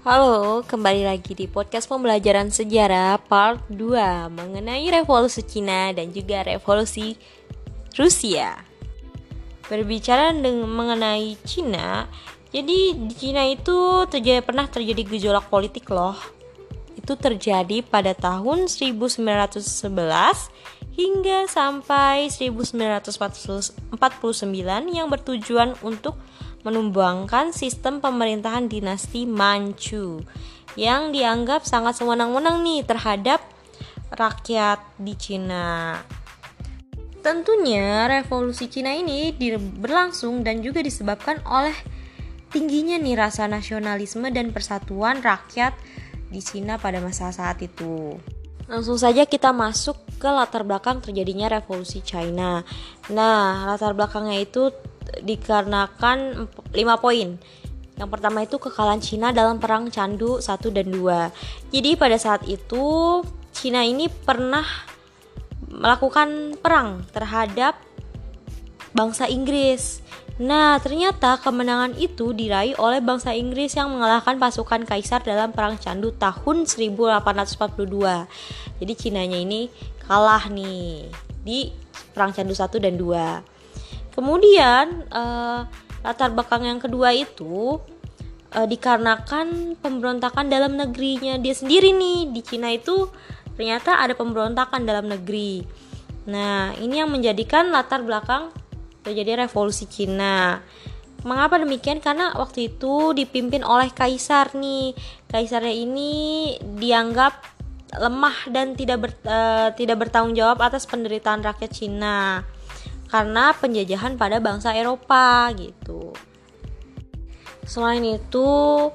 Halo, kembali lagi di podcast pembelajaran sejarah part 2 mengenai revolusi Cina dan juga revolusi Rusia. Berbicara mengenai Cina, jadi di Cina itu pernah terjadi gejolak politik loh. Itu terjadi pada tahun 1911 hingga sampai 1949 yang bertujuan untuk menumbangkan sistem pemerintahan dinasti Manchu yang dianggap sangat sewenang-wenang nih terhadap rakyat di Cina. Tentunya revolusi Cina ini berlangsung dan juga disebabkan oleh tingginya nih rasa nasionalisme dan persatuan rakyat di Cina pada masa saat itu. Langsung saja kita masuk ke latar belakang terjadinya revolusi China. Nah, latar belakangnya itu dikarenakan 5 poin. Yang pertama itu kekalahan Cina dalam perang Candu 1 dan 2. Jadi pada saat itu Cina ini pernah melakukan perang terhadap bangsa Inggris. Nah, ternyata kemenangan itu diraih oleh bangsa Inggris yang mengalahkan pasukan Kaisar dalam perang Candu tahun 1842. Jadi Cinanya ini kalah nih di perang Candu 1 dan 2. Kemudian latar belakang yang kedua itu dikarenakan pemberontakan dalam negerinya dia sendiri nih. Di Cina itu ternyata ada pemberontakan dalam negeri. Nah, ini yang menjadikan latar belakang terjadi revolusi Cina. Mengapa demikian? Karena waktu itu dipimpin oleh kaisar nih. Kaisarnya ini dianggap lemah dan tidak bertanggung jawab atas penderitaan rakyat Cina karena penjajahan pada bangsa Eropa gitu. Selain itu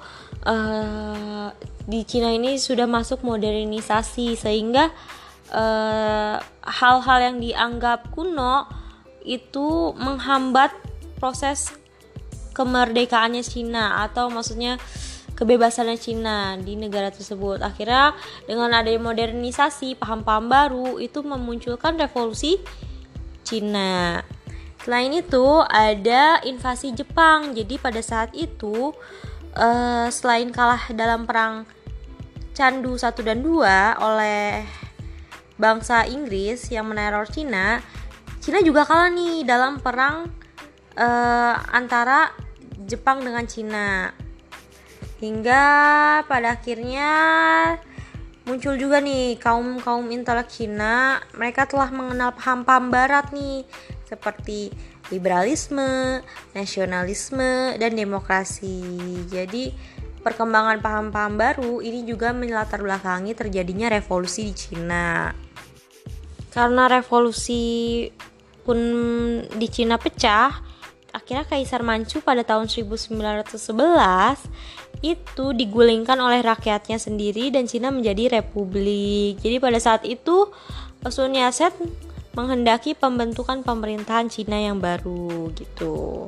di Cina ini sudah masuk modernisasi sehingga hal-hal yang dianggap kuno itu menghambat proses kemerdekaannya Cina atau maksudnya kebebasannya Cina di negara tersebut. Akhirnya dengan adanya modernisasi, paham-paham baru itu memunculkan revolusi Cina. Selain itu ada invasi Jepang. Jadi pada saat itu selain kalah dalam perang Candu 1 dan 2 oleh bangsa Inggris yang meneror Cina juga kalah nih dalam perang antara Jepang dengan Cina. Hingga pada akhirnya muncul juga nih kaum intelek Cina. Mereka telah mengenal paham-paham barat nih seperti liberalisme, nasionalisme, dan demokrasi. Jadi perkembangan paham-paham baru ini juga melatar belakangi terjadinya revolusi di Cina. Karena revolusi pun di Cina pecah, akhirnya Kaisar Manchu pada tahun 1911 itu digulingkan oleh rakyatnya sendiri dan Cina menjadi republik. Jadi pada saat itu Sun Yat-sen menghendaki pembentukan pemerintahan Cina yang baru gitu.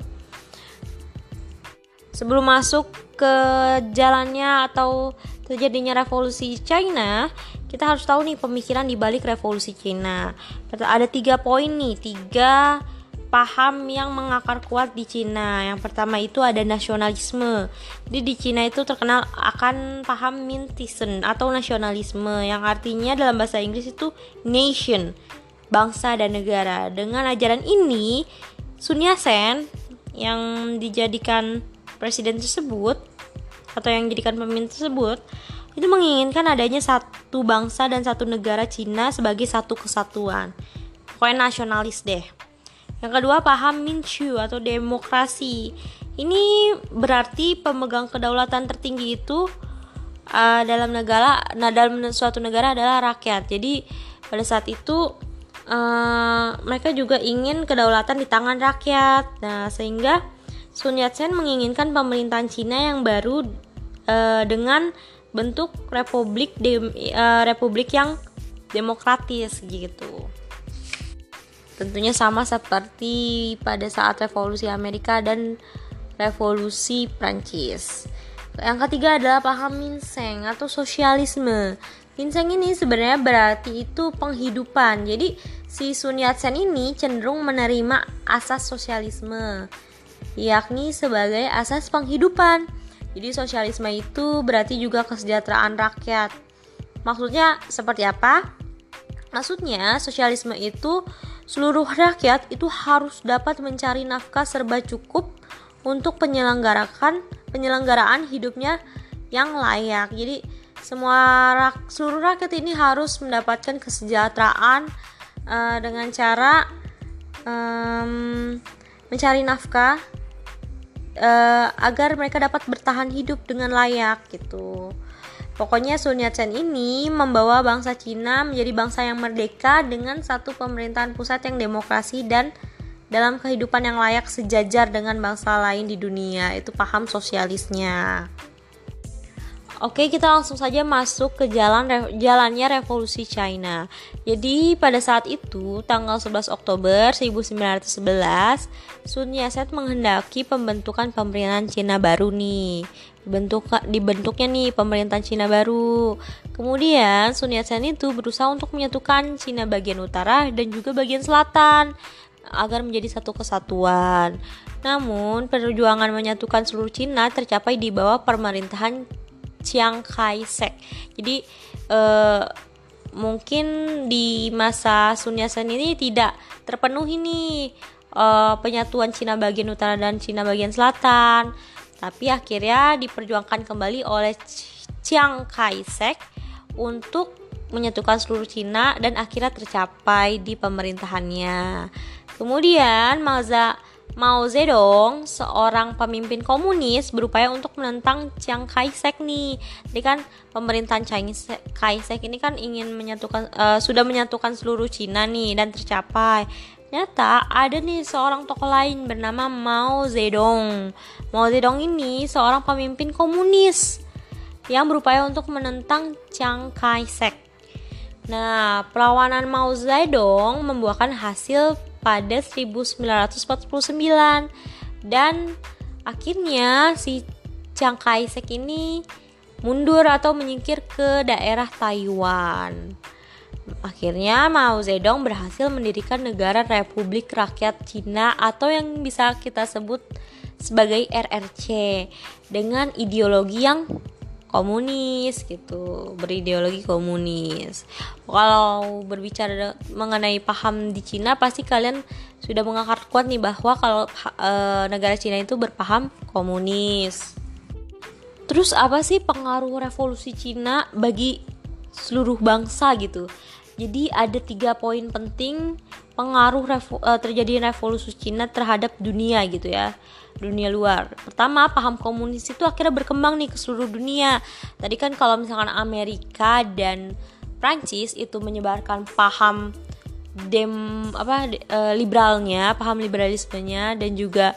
Sebelum masuk ke jalannya atau terjadinya revolusi China, kita harus tahu nih pemikiran di balik revolusi Cina. Ada 3 poin nih, 3 paham yang mengakar kuat di Cina. Yang pertama itu ada nasionalisme. Jadi di Cina itu terkenal akan paham Mintism atau nasionalisme yang artinya dalam bahasa Inggris itu nation, bangsa dan negara. Dengan ajaran ini, Sun Yat-sen yang dijadikan presiden tersebut atau yang dijadikan pemimpin tersebut itu menginginkan adanya satu bangsa dan satu negara Cina sebagai satu kesatuan. Pokoknya nasionalis deh. Yang kedua paham Minchu atau demokrasi. Ini berarti pemegang kedaulatan tertinggi itu dalam suatu negara adalah rakyat. Jadi pada saat itu mereka juga ingin kedaulatan di tangan rakyat. Nah, sehingga Sun Yat-sen menginginkan pemerintahan Cina yang baru dengan bentuk republik yang demokratis gitu. Tentunya sama seperti pada saat revolusi Amerika dan revolusi Prancis. Yang ketiga adalah paham Ginseng atau sosialisme. Ginseng ini sebenarnya berarti itu penghidupan. Jadi si Sun Yat-sen ini cenderung menerima asas sosialisme, yakni sebagai asas penghidupan. Jadi sosialisme itu berarti juga kesejahteraan rakyat. Maksudnya seperti apa? Maksudnya sosialisme itu seluruh rakyat itu harus dapat mencari nafkah serba cukup untuk penyelenggaraan hidupnya yang layak. Jadi seluruh rakyat ini harus mendapatkan kesejahteraan dengan cara mencari nafkah agar mereka dapat bertahan hidup dengan layak gitu. Pokoknya Sun Yat-sen ini membawa bangsa Cina menjadi bangsa yang merdeka dengan satu pemerintahan pusat yang demokrasi dan dalam kehidupan yang layak sejajar dengan bangsa lain di dunia. Itu paham sosialisnya. Oke, kita langsung saja masuk ke jalannya revolusi China. Jadi pada saat itu, tanggal 11 Oktober 1911, Sun Yat-sen menghendaki pembentukan pemerintahan Cina baru nih. Dibentuknya nih pemerintahan Cina baru. Kemudian Sun Yat-sen itu berusaha untuk menyatukan Cina bagian utara dan juga bagian selatan agar menjadi satu kesatuan. Namun, perjuangan menyatukan seluruh Cina tercapai di bawah pemerintahan Chiang Kai-shek. Jadi mungkin di masa Sun Yat-sen ini tidak terpenuhi nih penyatuan Cina bagian utara dan Cina bagian selatan. Tapi akhirnya diperjuangkan kembali oleh Chiang Kai-shek untuk menyatukan seluruh Cina dan akhirnya tercapai di pemerintahannya. Kemudian Mao Zedong, seorang pemimpin komunis, berupaya untuk menentang Chiang Kai-shek nih. Jadi kan pemerintahan Chiang Kai-shek ini kan ingin sudah menyatukan seluruh Cina nih dan tercapai. Ternyata ada nih seorang tokoh lain bernama Mao Zedong. Mao Zedong ini seorang pemimpin komunis yang berupaya untuk menentang Chiang Kai-shek. Nah, perlawanan Mao Zedong membuahkan hasil pada 1949 dan akhirnya si Chiang Kai-shek ini mundur atau menyingkir ke daerah Taiwan. Akhirnya Mao Zedong berhasil mendirikan negara Republik Rakyat Cina atau yang bisa kita sebut sebagai RRC dengan ideologi yang komunis gitu, berideologi komunis. Kalau berbicara mengenai paham di Cina, pasti kalian sudah mengakar kuat nih bahwa kalau negara Cina itu berpaham komunis. Terus apa sih pengaruh revolusi Cina bagi seluruh bangsa gitu? Jadi ada 3 poin penting pengaruh terjadi revolusi Cina terhadap dunia gitu ya, dunia luar. Pertama, paham komunis itu akhirnya berkembang nih ke seluruh dunia. Tadi kan kalau misalkan Amerika dan Prancis itu menyebarkan paham liberalnya, paham liberalismenya dan juga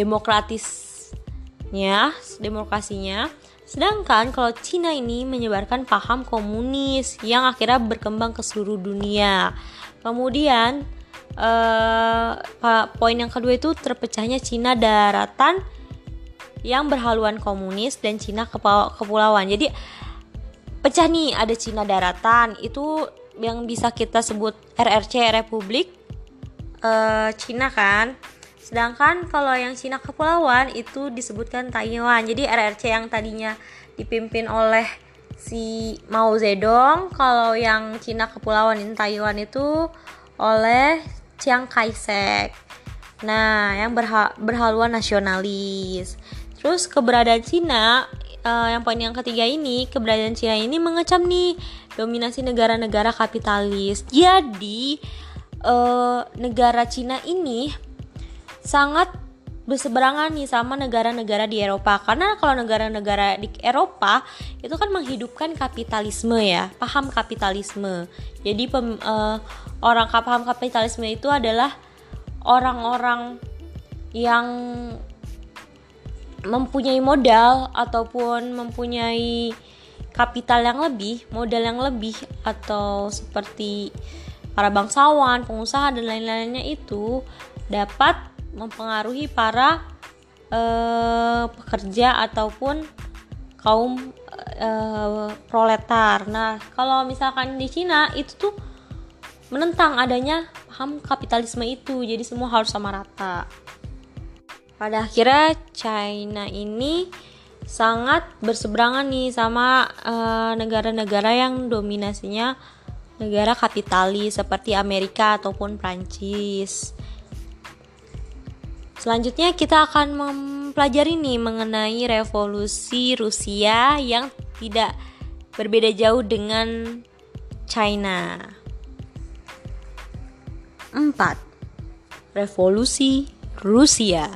demokrasinya. Sedangkan kalau Cina ini menyebarkan paham komunis yang akhirnya berkembang ke seluruh dunia. Kemudian poin yang kedua itu terpecahnya Cina daratan yang berhaluan komunis dan Cina kepulauan. Jadi pecah nih, ada Cina daratan itu yang bisa kita sebut RRC, Republik Cina kan. Sedangkan kalau yang Cina kepulauan itu disebutkan Taiwan. Jadi RRC yang tadinya dipimpin oleh si Mao Zedong, kalau yang Cina kepulauan ini Taiwan itu oleh Chiang Kai-shek. Nah, yang berhaluan nasionalis. Terus keberadaan Cina, yang poin yang ketiga ini, keberadaan Cina ini mengecam nih dominasi negara-negara kapitalis. Jadi negara Cina ini sangat berseberangan nih sama negara-negara di Eropa. Karena kalau negara-negara di Eropa itu kan menghidupkan kapitalisme ya, paham kapitalisme. Jadi orang paham kapitalisme itu adalah orang-orang yang mempunyai modal ataupun mempunyai kapital yang lebih, modal yang lebih, atau seperti para bangsawan, pengusaha dan lain-lainnya itu dapat mempengaruhi para pekerja ataupun kaum proletar. Nah, kalau misalkan di Cina itu tuh menentang adanya paham kapitalisme itu, jadi semua harus sama rata. Pada akhirnya China ini sangat berseberangan nih sama negara-negara yang dominasinya negara kapitalis seperti Amerika ataupun Prancis. Selanjutnya kita akan mempelajari nih mengenai revolusi Rusia yang tidak berbeda jauh dengan China. 4. Revolusi Rusia.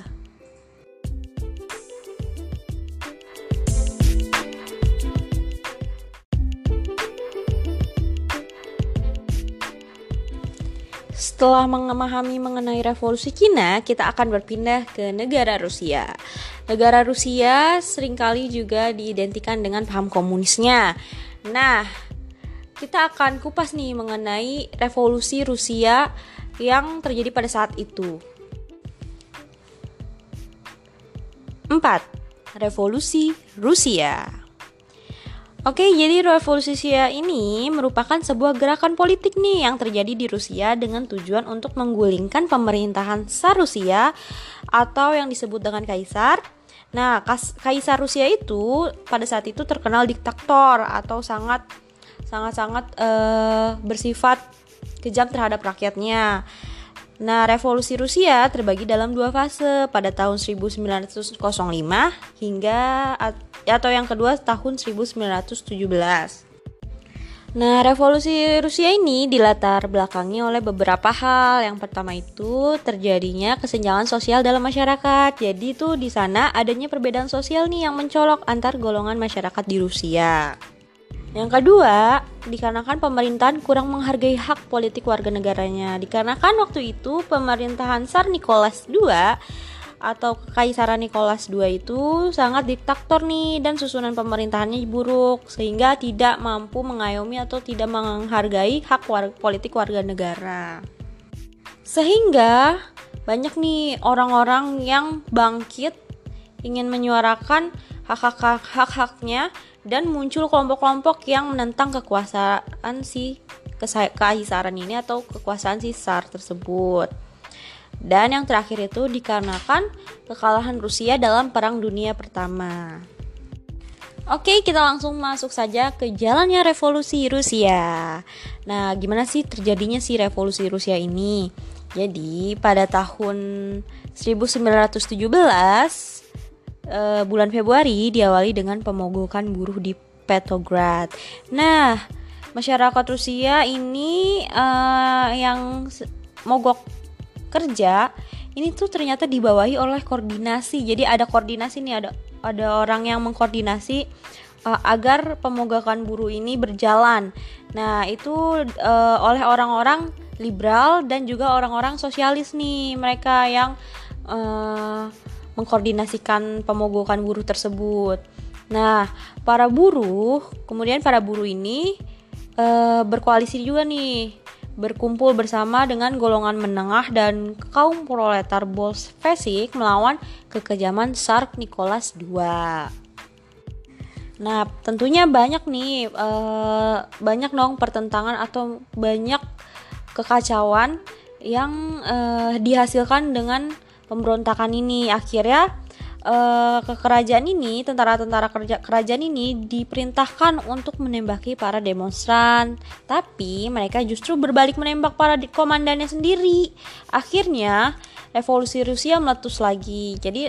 Setelah memahami mengenai revolusi Cina, kita akan berpindah ke negara Rusia. Negara Rusia seringkali juga diidentikan dengan paham komunisnya. Nah, kita akan kupas nih mengenai revolusi Rusia yang terjadi pada saat itu. 4. Revolusi Rusia. Oke, jadi revolusi Rusia ini merupakan sebuah gerakan politik nih yang terjadi di Rusia dengan tujuan untuk menggulingkan pemerintahan Tsar Rusia atau yang disebut dengan Kaisar. Nah, Kaisar Rusia itu pada saat itu terkenal diktator atau sangat bersifat kejam terhadap rakyatnya. Nah, revolusi Rusia terbagi dalam 2 fase pada tahun 1905 hingga atau yang kedua tahun 1917. Nah, revolusi Rusia ini dilatar belakangi oleh beberapa hal. Yang pertama itu terjadinya kesenjangan sosial dalam masyarakat. Jadi itu di sana adanya perbedaan sosial nih yang mencolok antar golongan masyarakat di Rusia. Yang kedua, dikarenakan pemerintahan kurang menghargai hak politik warga negaranya. Dikarenakan waktu itu pemerintahan Tsar Nicholas II atau Kekaisaran Nicholas II itu sangat diktator nih dan susunan pemerintahannya buruk sehingga tidak mampu mengayomi atau tidak menghargai hak politik warga negara. Sehingga banyak nih orang-orang yang bangkit ingin menyuarakan hak-haknya dan muncul kelompok-kelompok yang menentang kekuasaan si kekaisaran ini atau kekuasaan si Tsar tersebut. Dan yang terakhir itu dikarenakan kekalahan Rusia dalam Perang Dunia Pertama. Oke, kita langsung masuk saja ke jalannya revolusi Rusia. Nah, gimana sih terjadinya si revolusi Rusia ini? Jadi, pada tahun 1917 bulan Februari diawali dengan pemogokan buruh di Petrograd. Nah, masyarakat Rusia ini yang mogok kerja ini tuh ternyata dibawahi oleh koordinasi. Jadi ada koordinasi nih, ada orang yang mengkoordinasi agar pemogokan buruh ini berjalan. Nah, itu oleh orang-orang liberal dan juga orang-orang sosialis nih, mereka yang mengkoordinasikan pemogokan buruh tersebut. Nah, para buruh ini berkoalisi juga nih, berkumpul bersama dengan golongan menengah dan kaum proletar Bolshevik melawan kekejaman Tsar Nicholas II. Nah, tentunya banyak dong pertentangan atau banyak kekacauan yang dihasilkan dengan pemberontakan ini. Akhirnya tentara-tentara kerajaan ini diperintahkan untuk menembaki para demonstran, tapi mereka justru berbalik menembak para komandannya sendiri. Akhirnya revolusi Rusia meletus lagi. Jadi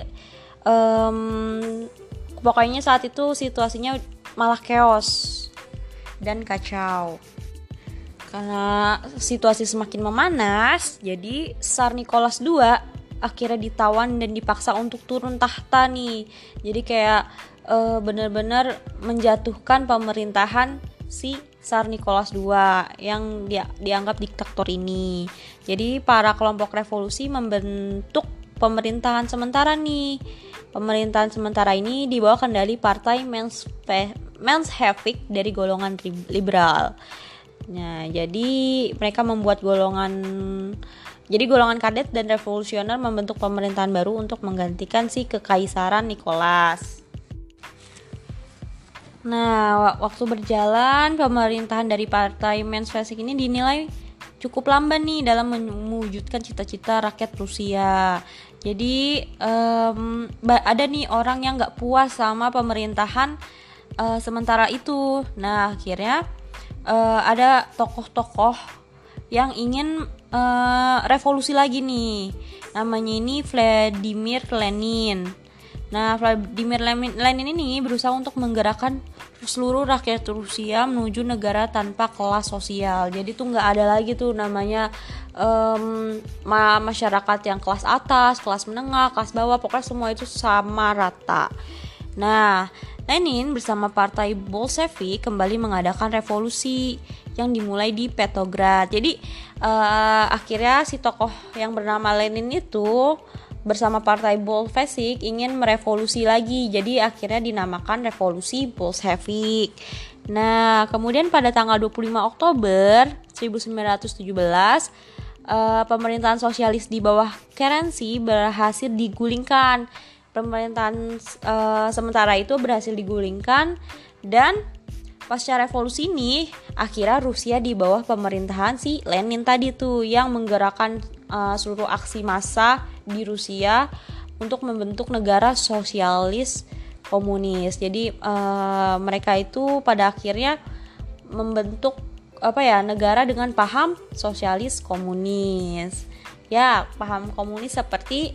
pokoknya saat itu situasinya malah chaos dan kacau. Karena situasi semakin memanas, jadi Tsar Nicholas II akhirnya ditawan dan dipaksa untuk turun tahta nih. Jadi kayak benar-benar menjatuhkan pemerintahan si Tsar Nicholas II yang dianggap diktator ini. Jadi para kelompok revolusi membentuk pemerintahan sementara nih. Pemerintahan sementara ini di bawah kendali partai Menshevik dari golongan liberal. Nah, jadi mereka membuat golongan kadet dan revolusioner membentuk pemerintahan baru untuk menggantikan si Kekaisaran Nicholas. Nah, waktu berjalan pemerintahan dari partai Menshevik ini dinilai cukup lamban nih dalam mewujudkan cita-cita rakyat Rusia. Jadi ada nih orang yang nggak puas sama pemerintahan sementara itu. Nah, akhirnya ada tokoh-tokoh yang ingin revolusi lagi nih. Namanya ini Vladimir Lenin. Nah, Vladimir Lenin ini berusaha untuk menggerakkan seluruh rakyat Rusia menuju negara tanpa kelas sosial. Jadi tuh nggak ada lagi tuh namanya masyarakat yang kelas atas, kelas menengah, kelas bawah, pokoknya semua itu sama rata. Nah, Lenin bersama partai Bolshevik kembali mengadakan revolusi yang dimulai di Petrograd. Jadi akhirnya si tokoh yang bernama Lenin itu bersama partai Bolshevik ingin merevolusi lagi. Jadi akhirnya dinamakan revolusi Bolshevik. Nah, kemudian pada tanggal 25 Oktober 1917 pemerintahan sosialis di bawah Kerensi berhasil digulingkan. Pemerintahan sementara itu berhasil digulingkan, dan pasca revolusi ini akhirnya Rusia di bawah pemerintahan si Lenin tadi tuh yang menggerakkan seluruh aksi massa di Rusia untuk membentuk negara sosialis komunis. Jadi mereka itu pada akhirnya membentuk negara dengan paham sosialis komunis. Ya, paham komunis seperti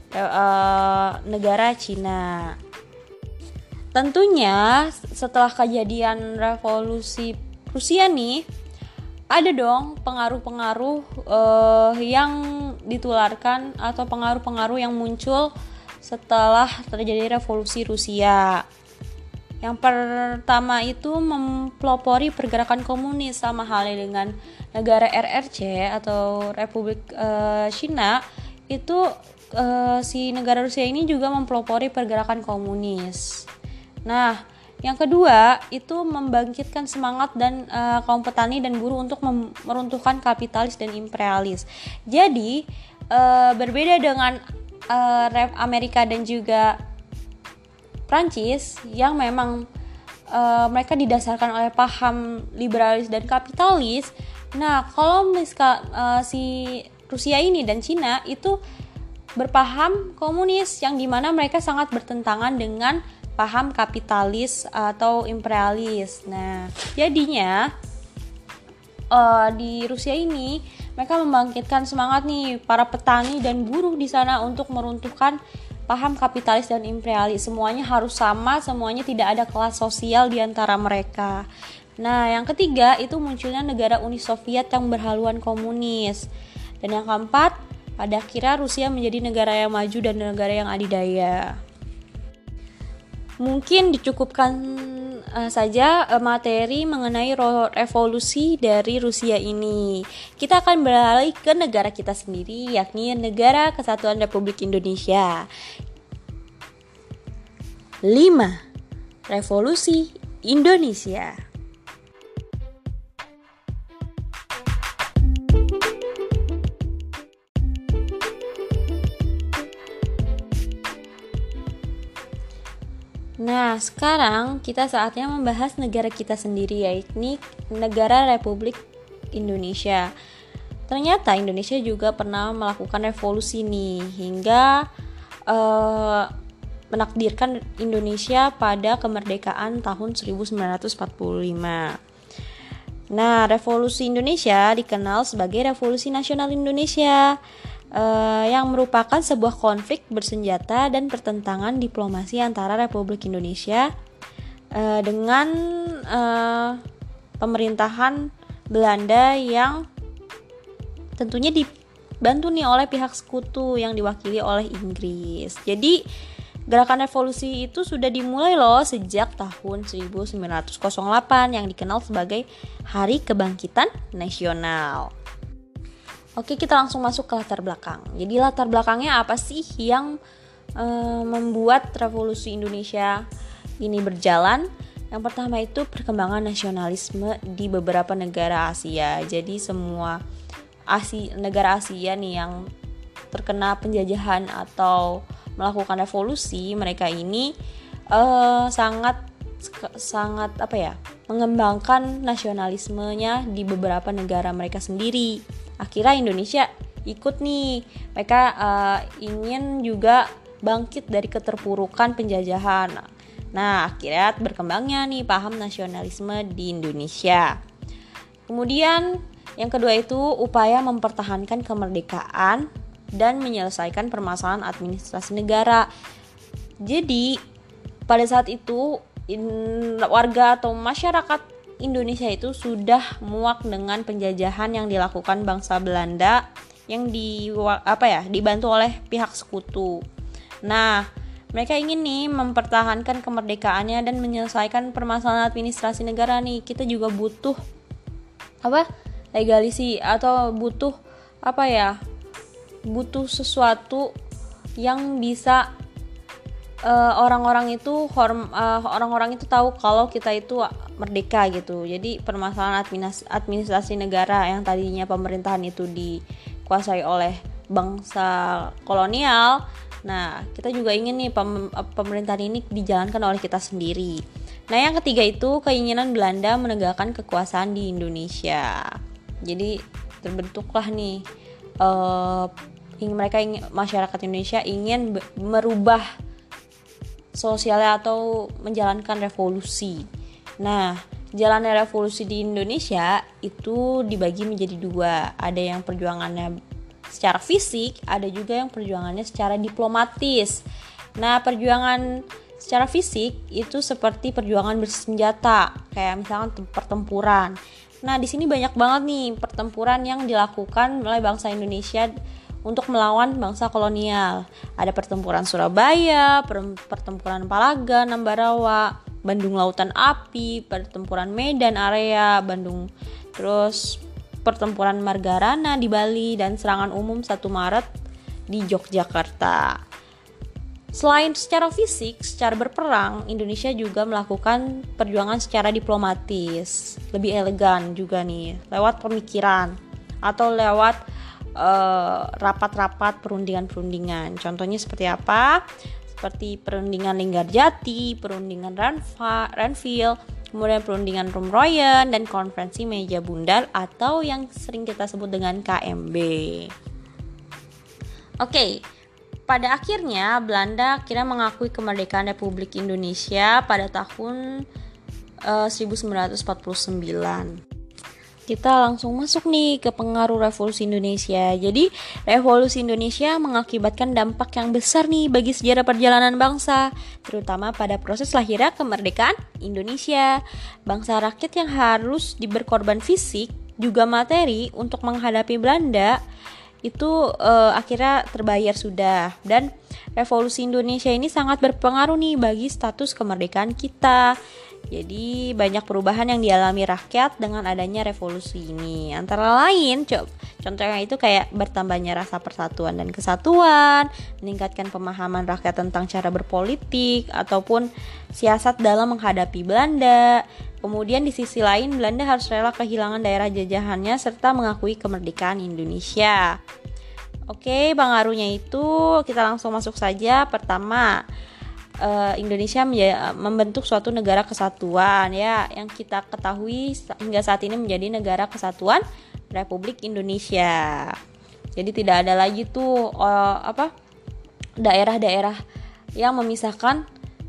negara Cina. Tentunya setelah kejadian revolusi Rusia nih, ada dong pengaruh-pengaruh yang ditularkan atau pengaruh-pengaruh yang muncul setelah terjadi revolusi Rusia. Yang pertama itu mempelopori pergerakan komunis, sama halnya dengan negara RRC atau Republik Cina. Itu si negara Rusia ini juga mempelopori pergerakan komunis. Nah, yang kedua itu membangkitkan semangat dan kaum petani dan buruh untuk meruntuhkan kapitalis dan imperialis. Jadi berbeda dengan Amerika dan juga Prancis yang memang mereka didasarkan oleh paham liberalis dan kapitalis. Nah, kalau si Rusia ini dan Cina itu berpaham komunis, yang dimana mereka sangat bertentangan dengan paham kapitalis atau imperialis. Nah, jadinya di Rusia ini mereka membangkitkan semangat nih para petani dan buruh di sana untuk meruntuhkan paham kapitalis dan imperialis. Semuanya harus sama, semuanya tidak ada kelas sosial di antara mereka. Nah, yang ketiga itu munculnya negara Uni Soviet yang berhaluan komunis. Dan yang keempat, pada akhirnya Rusia menjadi negara yang maju dan negara yang adidaya. Mungkin dicukupkan saja materi mengenai revolusi dari Rusia ini. Kita akan beralih ke negara kita sendiri, yakni Negara Kesatuan Republik Indonesia. 5. Revolusi Indonesia. Nah, sekarang kita saatnya membahas negara kita sendiri, yakni Negara Republik Indonesia. Ternyata Indonesia juga pernah melakukan revolusi nih, hingga menakdirkan Indonesia pada kemerdekaan tahun 1945. Nah, revolusi Indonesia dikenal sebagai Revolusi Nasional Indonesia, yang merupakan sebuah konflik bersenjata dan pertentangan diplomasi antara Republik Indonesia dengan pemerintahan Belanda yang tentunya dibantu nih oleh pihak sekutu yang diwakili oleh Inggris. Jadi gerakan revolusi itu sudah dimulai loh sejak tahun 1908 yang dikenal sebagai Hari Kebangkitan Nasional. Oke, kita langsung masuk ke latar belakang. Jadi latar belakangnya apa sih yang membuat revolusi Indonesia ini berjalan? Yang pertama itu perkembangan nasionalisme di beberapa negara Asia. Jadi semua negara Asia nih yang terkena penjajahan atau melakukan revolusi, mereka ini sangat mengembangkan nasionalismenya di beberapa negara mereka sendiri. Akhirnya Indonesia ikut nih, mereka ingin juga bangkit dari keterpurukan penjajahan. Nah, akhirnya berkembangnya nih paham nasionalisme di Indonesia. Kemudian yang kedua itu upaya mempertahankan kemerdekaan dan menyelesaikan permasalahan administrasi negara. Jadi pada saat itu warga atau masyarakat Indonesia itu sudah muak dengan penjajahan yang dilakukan bangsa Belanda yang dibantu oleh pihak sekutu. Nah, mereka ingin nih mempertahankan kemerdekaannya dan menyelesaikan permasalahan administrasi negara nih. Kita juga butuh legalisi atau butuh butuh sesuatu yang bisa orang-orang itu tahu kalau kita itu merdeka gitu. Jadi permasalahan administrasi negara yang tadinya pemerintahan itu dikuasai oleh bangsa kolonial, nah kita juga ingin nih pemerintahan ini dijalankan oleh kita sendiri. Nah yang ketiga itu keinginan Belanda menegakkan kekuasaan di Indonesia. Jadi terbentuklah nih masyarakat Indonesia ingin merubah sosialnya atau menjalankan revolusi. Nah, jalannya revolusi di Indonesia itu dibagi menjadi dua. Ada yang perjuangannya secara fisik, ada juga yang perjuangannya secara diplomatis. Nah, perjuangan secara fisik itu seperti perjuangan bersenjata, kayak misalkan pertempuran. Nah, di sini banyak banget nih pertempuran yang dilakukan oleh bangsa Indonesia untuk melawan bangsa kolonial. Ada pertempuran Surabaya, pertempuran Palagan, Ambarawa, Bandung Lautan Api, pertempuran Medan Area, Bandung, terus pertempuran Margarana di Bali, dan serangan umum 1 Maret di Yogyakarta. Selain secara fisik, secara berperang, Indonesia juga melakukan perjuangan secara diplomatis, lebih elegan juga nih, lewat pemikiran atau lewat rapat-rapat perundingan-perundingan. Contohnya seperti apa? Seperti perundingan Linggarjati, perundingan Renville, kemudian perundingan Rumroyen, dan konferensi meja bundar atau yang sering kita sebut dengan KMB. Oke, pada akhirnya Belanda akhirnya mengakui kemerdekaan Republik Indonesia pada tahun 1949. Kita langsung masuk nih ke pengaruh revolusi Indonesia. Jadi revolusi Indonesia mengakibatkan dampak yang besar nih bagi sejarah perjalanan bangsa, terutama pada proses lahirnya kemerdekaan Indonesia. Bangsa rakyat yang harus berkorban fisik juga materi untuk menghadapi Belanda itu akhirnya terbayar sudah. Dan revolusi Indonesia ini sangat berpengaruh nih bagi status kemerdekaan kita. Jadi banyak perubahan yang dialami rakyat dengan adanya revolusi ini. Antara lain, contohnya itu kayak bertambahnya rasa persatuan dan kesatuan, meningkatkan pemahaman rakyat tentang cara berpolitik ataupun siasat dalam menghadapi Belanda. Kemudian di sisi lain, Belanda harus rela kehilangan daerah jajahannya serta mengakui kemerdekaan Indonesia. Oke, pengaruhnya itu kita langsung masuk saja. Pertama, Indonesia membentuk suatu negara kesatuan ya, yang kita ketahui hingga saat ini menjadi negara kesatuan Republik Indonesia. Jadi tidak ada lagi tuh daerah-daerah yang memisahkan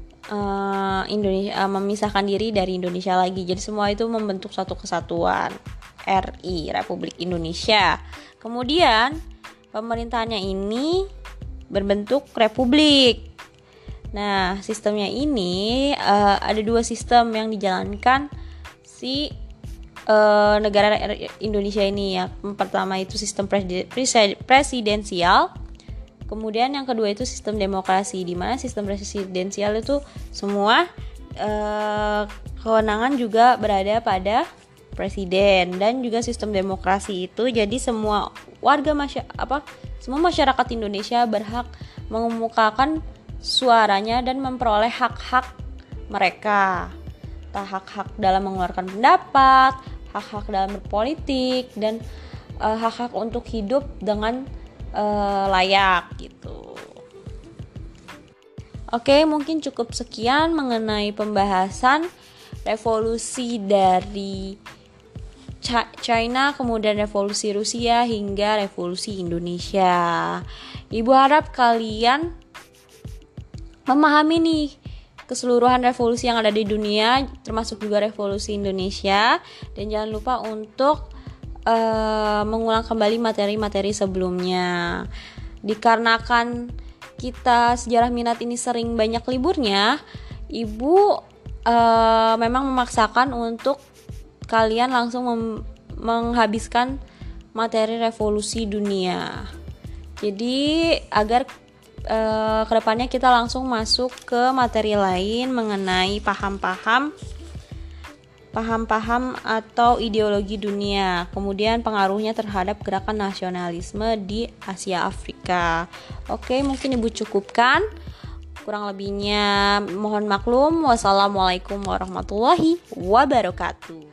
memisahkan diri dari Indonesia lagi. Jadi semua itu membentuk suatu kesatuan RI, Republik Indonesia. Kemudian pemerintahannya ini berbentuk republik. Nah, sistemnya ini ada dua sistem yang dijalankan negara Indonesia ini ya. Pertama itu sistem presidensial, kemudian yang kedua itu sistem demokrasi, di mana sistem presidensial itu semua kewenangan juga berada pada presiden, dan juga sistem demokrasi itu jadi semua semua masyarakat Indonesia berhak mengemukakan suaranya dan memperoleh hak-hak mereka, hak-hak dalam mengeluarkan pendapat, hak-hak dalam berpolitik, dan hak-hak untuk hidup dengan layak gitu. Oke, mungkin cukup sekian mengenai pembahasan revolusi dari China, kemudian revolusi Rusia hingga revolusi Indonesia. Ibu harap kalian memahami nih keseluruhan revolusi yang ada di dunia, termasuk juga revolusi Indonesia. Dan jangan lupa untuk mengulang kembali materi-materi sebelumnya. Dikarenakan kita sejarah minat ini sering banyak liburnya, Ibu memang memaksakan untuk kalian langsung menghabiskan materi revolusi dunia. Jadi agar kedepannya kita langsung masuk ke materi lain mengenai paham-paham atau ideologi dunia, kemudian pengaruhnya terhadap gerakan nasionalisme di Asia Afrika. Oke, mungkin Ibu cukupkan. Kurang lebihnya mohon maklum. Wassalamualaikum warahmatullahi wabarakatuh.